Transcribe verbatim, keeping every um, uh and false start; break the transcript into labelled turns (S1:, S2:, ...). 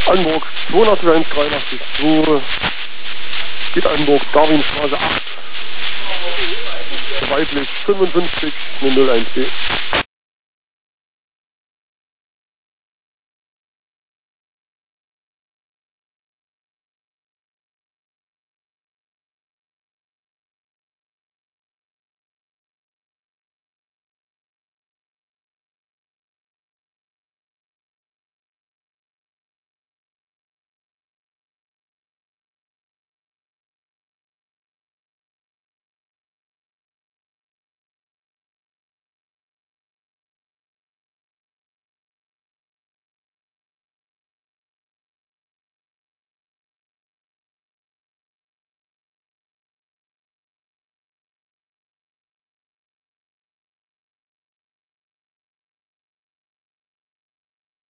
S1: Altenburg zweihunderteins dreiundachtzig zwei. Geht Altenburg, Darwinstraße acht. Weiblich fünfundfünfzig null eins B.